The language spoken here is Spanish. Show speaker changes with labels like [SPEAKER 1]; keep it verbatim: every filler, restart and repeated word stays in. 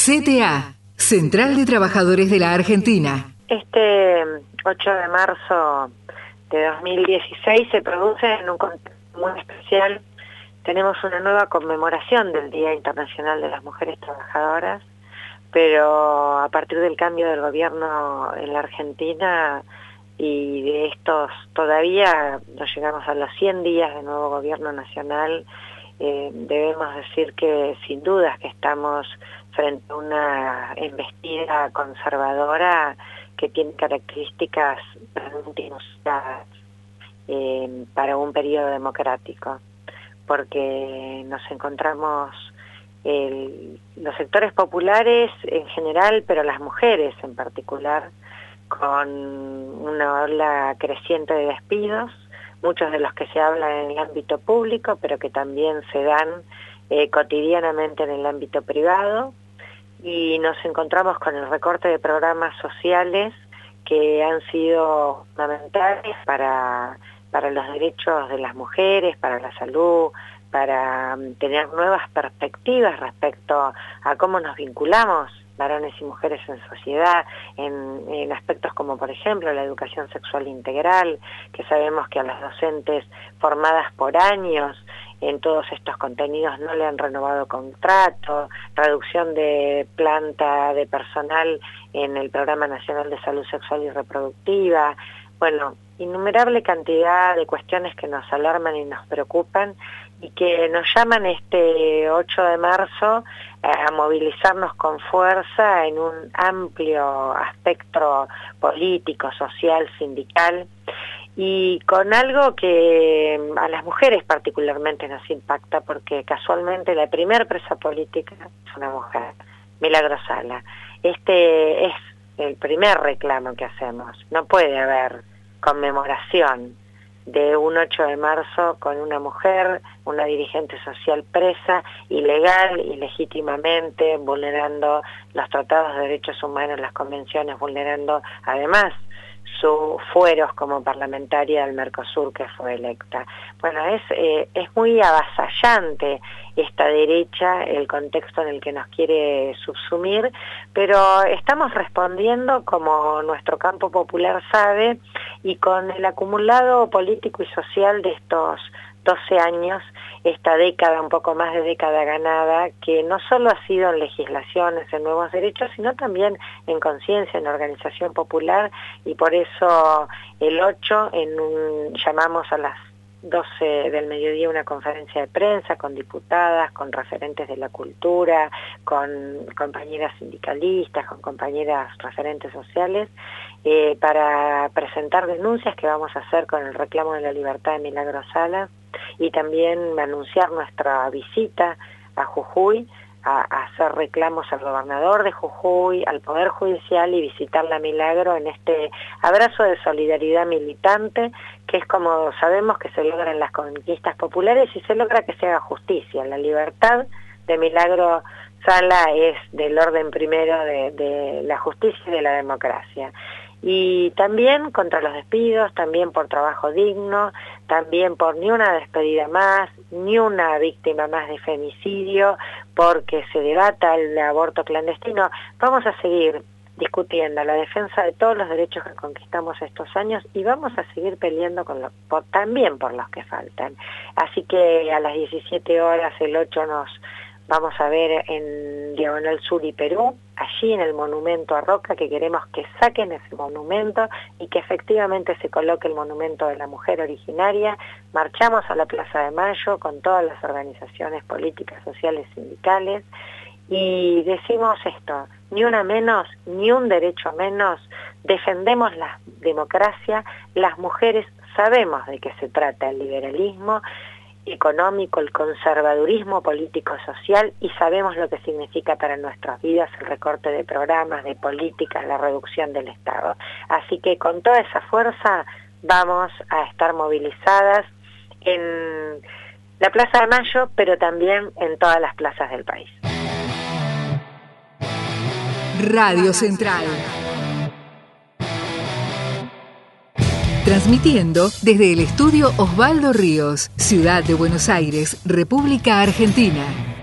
[SPEAKER 1] C T A, Central de Trabajadores de la Argentina.
[SPEAKER 2] Este ocho de marzo de dos mil dieciséis se produce en un contexto muy especial. Tenemos una nueva conmemoración del Día Internacional de las Mujeres Trabajadoras, pero a partir del cambio del gobierno en la Argentina y de estos todavía no llegamos a los cien días de nuevo gobierno nacional, eh, debemos decir que sin dudas que estamos frente a una embestida conservadora que tiene características realmente inusitadas eh, para un periodo democrático, porque nos encontramos el, los sectores populares en general, pero las mujeres en particular, con una ola creciente de despidos, muchos de los que se hablan en el ámbito público, pero que también se dan eh, cotidianamente en el ámbito privado, y nos encontramos con el recorte de programas sociales que han sido fundamentales para, para los derechos de las mujeres, para la salud, para tener nuevas perspectivas respecto a cómo nos vinculamos varones y mujeres en sociedad, en, en aspectos como por ejemplo la educación sexual integral, que sabemos que a las docentes formadas por años en todos estos contenidos no le han renovado contrato, reducción de planta de personal en el Programa Nacional de Salud Sexual y Reproductiva, bueno, innumerable cantidad de cuestiones que nos alarman y nos preocupan y que nos llaman este ocho de marzo a movilizarnos con fuerza en un amplio espectro político, social, sindical, y con algo que a las mujeres particularmente nos impacta, porque casualmente la primer presa política es una mujer, Milagro Sala. Este es el primer reclamo que hacemos. No puede haber conmemoración de un ocho de marzo con una mujer, una dirigente social presa, ilegal y legítimamente, vulnerando los tratados de derechos humanos, las convenciones, vulnerando además sus fueros como parlamentaria del Mercosur que fue electa. Bueno, es, eh, es muy avasallante esta derecha, el contexto en el que nos quiere subsumir, pero estamos respondiendo como nuestro campo popular sabe y con el acumulado político y social de estos doce años, esta década, un poco más de década ganada, que no solo ha sido en legislaciones, en nuevos derechos, sino también en conciencia, en organización popular, y por eso el ocho en un, llamamos a las doce del mediodía una conferencia de prensa con diputadas, con referentes de la cultura, con compañeras sindicalistas, con compañeras referentes sociales, eh, para presentar denuncias que vamos a hacer con el reclamo de la libertad de Milagro Sala, y también anunciar nuestra visita a Jujuy, a, a hacer reclamos al gobernador de Jujuy, al Poder Judicial, y visitar la Milagro en este abrazo de solidaridad militante, que es como sabemos que se logran las conquistas populares y se logra que se haga justicia. La libertad de Milagro Sala es del orden primero de, de la justicia y de la democracia. Y también contra los despidos, también por trabajo digno, también por ni una despedida más, ni una víctima más de femicidio, porque se debata el aborto clandestino. Vamos a seguir discutiendo la defensa de todos los derechos que conquistamos estos años y vamos a seguir peleando con lo, por, también por los que faltan. Así que a las diecisiete horas, el ocho, nos vamos a ver en Diagonal Sur y Perú, allí en el monumento a Roca, que queremos que saquen ese monumento y que efectivamente se coloque el monumento de la mujer originaria. Marchamos a la Plaza de Mayo con todas las organizaciones políticas, sociales, sindicales, y decimos esto: ni una menos, ni un derecho menos, defendemos la democracia, las mujeres sabemos de qué se trata el liberalismo económico, el conservadurismo político-social, y sabemos lo que significa para nuestras vidas el recorte de programas, de políticas, la reducción del Estado. Así que con toda esa fuerza vamos a estar movilizadas en la Plaza de Mayo, pero también en todas las plazas del país.
[SPEAKER 1] Radio Central. Transmitiendo desde el estudio Osvaldo Ríos, Ciudad de Buenos Aires, República Argentina.